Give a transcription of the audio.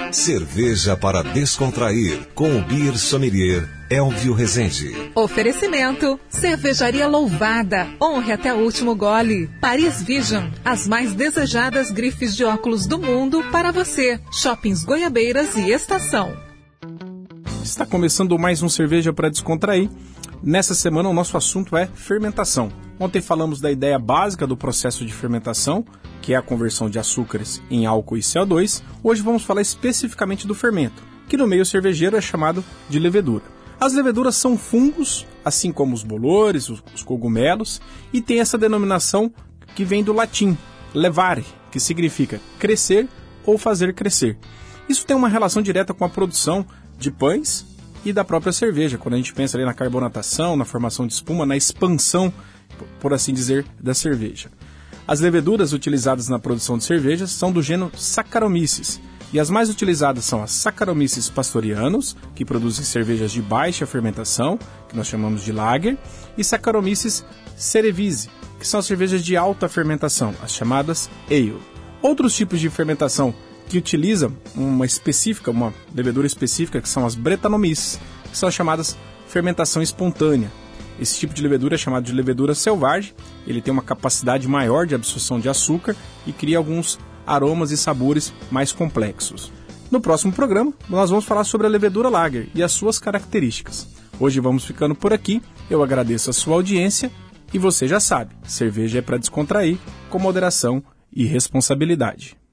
Cerveja para descontrair, com o Beer Sommelier Elvio Rezende. Oferecimento: Cervejaria Louvada. Honre até o último gole. Paris Vision, as mais desejadas grifes de óculos do mundo para você. Shoppings Goiabeiras e Estação. Está começando mais um Cerveja para Descontrair. Nessa semana o nosso assunto é fermentação. Ontem falamos da ideia básica do processo de fermentação, que é a conversão de açúcares em álcool e CO2. Hoje vamos falar especificamente do fermento, que no meio cervejeiro é chamado de levedura. As leveduras são fungos, assim como os bolores, os cogumelos, e tem essa denominação que vem do latim, levare, que significa crescer ou fazer crescer. Isso tem uma relação direta com a produção de pães e da própria cerveja, quando a gente pensa ali na carbonatação, na formação de espuma, na expansão, por assim dizer, da cerveja. As leveduras utilizadas na produção de cervejas são do gênero Saccharomyces, e as mais utilizadas são as Saccharomyces pastorianus, que produzem cervejas de baixa fermentação, que nós chamamos de lager, e Saccharomyces cerevisiae, que são as cervejas de alta fermentação, as chamadas ale. Outros tipos de fermentação que utilizam uma levedura específica, que são as Brettanomyces, que são as chamadas fermentação espontânea. Esse tipo de levedura é chamado de levedura selvagem, ele tem uma capacidade maior de absorção de açúcar e cria alguns aromas e sabores mais complexos. No próximo programa, nós vamos falar sobre a levedura lager e as suas características. Hoje vamos ficando por aqui, eu agradeço a sua audiência e você já sabe, cerveja é para descontrair, com moderação e responsabilidade.